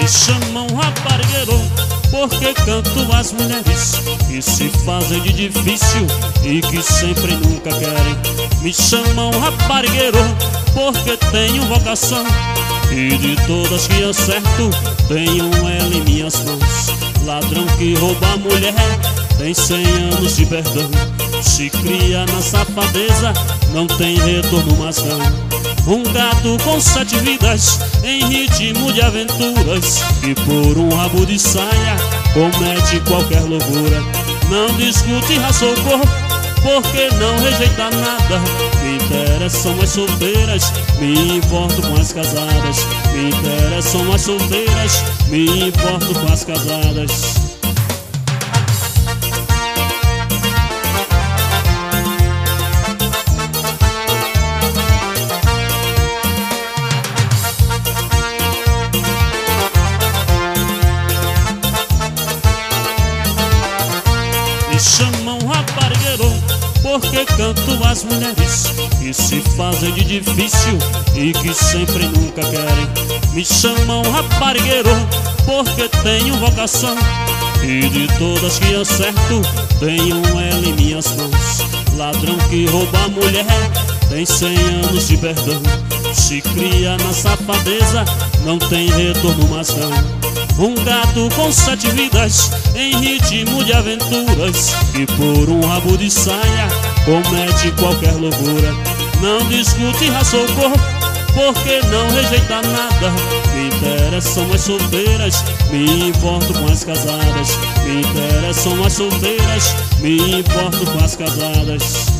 Me chamam raparigueiro porque canto as mulheres que se fazem de difícil e que sempre e nunca querem. Me chamam raparigueiro porque tenho vocação e de todas que acerto tenho ela em minhas mãos. Ladrão que rouba a mulher tem 100 anos de perdão. Se cria na safadeza, não tem retorno mais não. Um gato com 7 vidas em ritmo de aventuras e por um rabo de saia comete qualquer loucura. Não discute raça ou cor, porque não rejeita nada. Me interessam as solteiras, me importo com as casadas. Me interessam as solteiras, me importo com as casadas. Me chamam raparigueiro porque canto as mulheres que se fazem de difícil e que sempre e nunca querem. Me chamam raparigueiro porque tenho vocação e de todas que acerto tenho ela em minhas mãos. Ladrão que rouba a mulher tem 100 anos de perdão. Se cria na safadeza, não tem retorno mais não. Um gato com 7 vidas em ritmo de aventuras e por um rabo de saia comete qualquer loucura. Não discute raça ou cor, porque não rejeita nada. Me interessam as solteiras, me importo com as casadas. Me interessam as solteiras, me importo com as casadas.